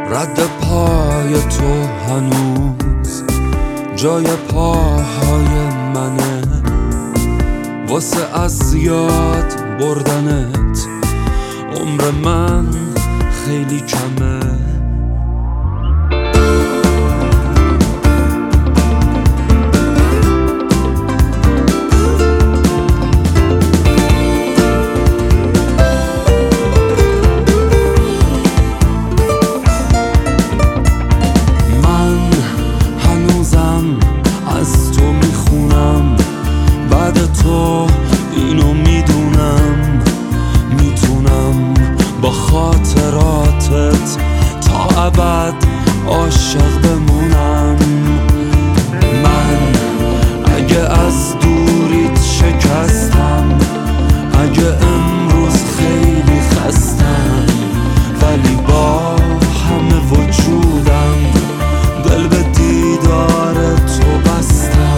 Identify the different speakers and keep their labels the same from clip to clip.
Speaker 1: رد پای تو هنوز جای پاهای منه، واسه از یاد بردنت عمر من خیلی کمه. تو اینو میدونم، میتونم با خاطراتت تا ابد عاشق بمونم. من اگه از دوریت شکستم، اگه امروز خیلی خستم، ولی با همه وجودم دل به دیدار تو بستم.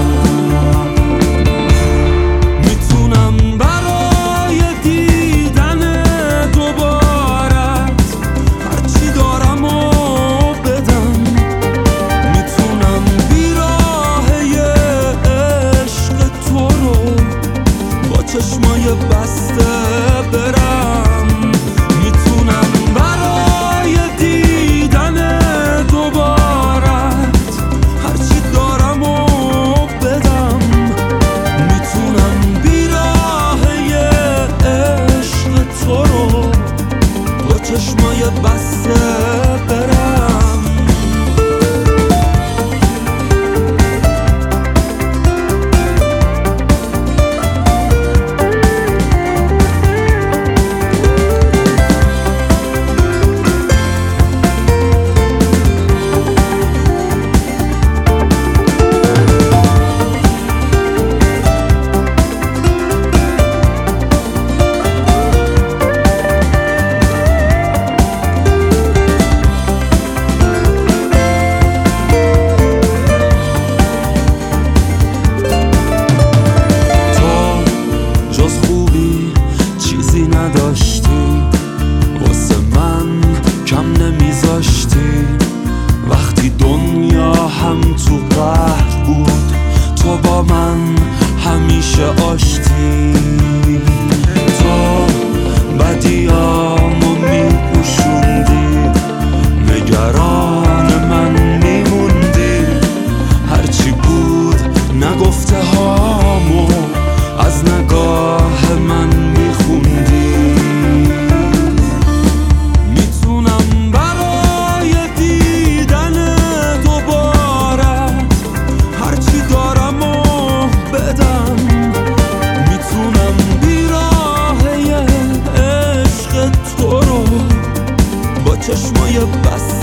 Speaker 1: چشمای بسته برم، میتونم برای دیدن دوبارت هرچی دارم و بدم، میتونم بیراه عشق تو رو با چشمای بسته برم. نداشتی واسه من کم نمیذاشتی، وقتی دنیا هم تو قهر بود تو با من همیشه آشتی. تو بدیامو میپوشوندی، نگران من میموندی، هرچی بود نگفته هامو از نگاه من میخوندی. میتونم برای دیدن دوبارت هرچی دارم و بدم، میتونم بیراه عشق تو رو با چشمای بسته